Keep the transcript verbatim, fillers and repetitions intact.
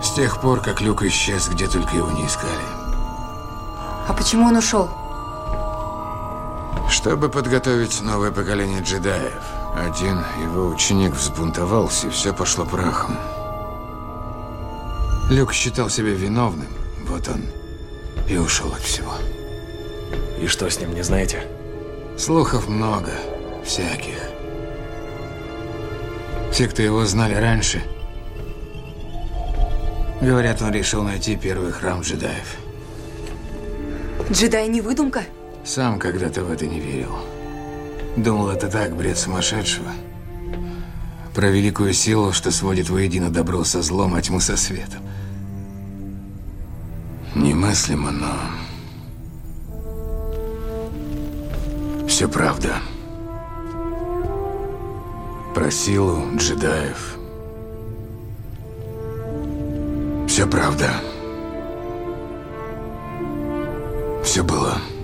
С тех пор, как Люк исчез, где только его не искали. А почему он ушел? Чтобы подготовить новое поколение джедаев. Один его ученик взбунтовался, и все пошло прахом. Люк считал себя виновным. Вот он и ушел от всего. И что с ним, не знаете? Слухов много, всяких. Все, кто его знали раньше, говорят, он решил найти первый храм джедаев. Джедай не выдумка? Сам когда-то в это не верил. Думал, это так, бред сумасшедшего. Про великую силу, что сводит воедино добро со злом, а тьму со светом. Немыслимо, но... все правда. Про силу джедаев. Все правда. Все было.